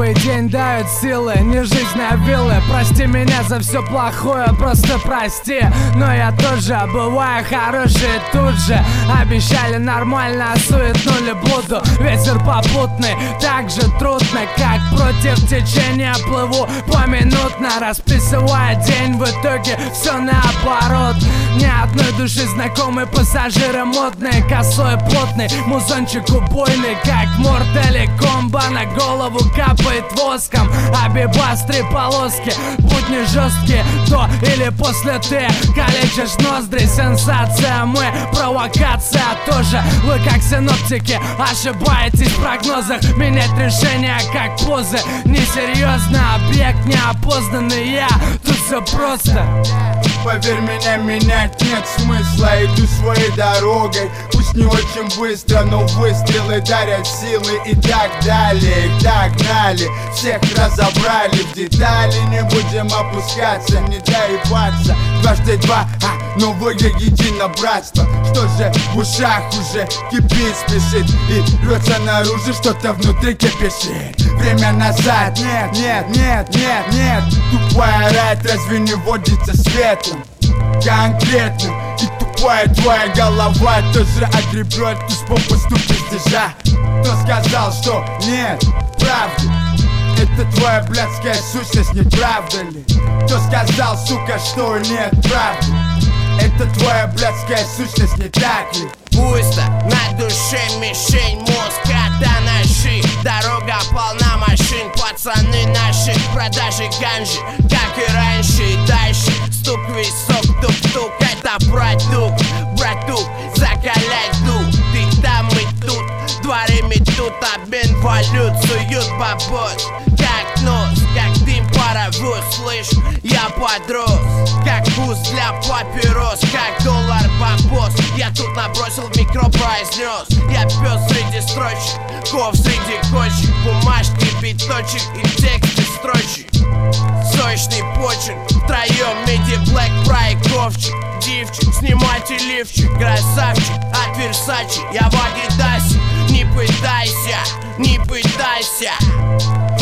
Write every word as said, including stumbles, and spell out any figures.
Новый день дает силы, не жизнь, а виллы. Прости меня за все плохое, просто прости. Но я тоже бываю хороший тут же. Обещали нормально, а суетнули буду. Ветер попутный, так же трудно, как против течения плыву поминутно, расписывая день, в итоге все наоборот. Ни одной души знакомый, пассажиры модные, косой плотный, музончик убойный, как Mortal Kombat. На голову капает воском, обибас три полоски. Будни жесткие, до или после ты калечишь ноздри. Сенсация, мы провокация тоже. Вы как синоптики ошибаетесь в прогнозах. Менять решения как позы несерьезно, объект неопознанный. Я тут все просто. Поверь меня, менять нет смысла. Иду своей дорогой, пусть не очень быстро, но выстрелы дарят силы и так далее. Их догнали, всех разобрали в детали. Не будем опускаться, не доебаться. Дважды два, а, новое едино братство. Что же в ушах уже кипит, спешит и рвется наружу, что-то внутри кипишит. Время назад, нет, нет, нет, нет, нет. Тупая рать разве не водится светом? Конкретно. И тупая твоя голова тоже огребет лишь попусту пиздежа. Кто сказал, что нет правды? Это твоя блядская сущность, не правда ли? Кто сказал, сука, что нет правды? Это твоя блядская сущность, не так ли? Пусто, на душе мишень, мозг кота наши. Дорога полна машин, пацаны наши. Продажи ганжи, как и раньше. И дальше стук весов, тук-тук. Это продукт, братук, закаляй дух. Ты там и тут, дворы метут, обмен валют, суют бабос. Как нос, как дым, паровоз, слышь, я подрос. Как вкус для папирос, как доллар бабос. Я тут набросил в микро, произнес. Я пес среди строчек, ков среди кочек. Бумажки, биточек и тексты строчек. Сочный почерк, втроем миди, блэк, прай, ковчик. Дивчик, снимайте лифчик, красавчик, от Версачи. Я в Адидасе, не пытайся, не пытайся.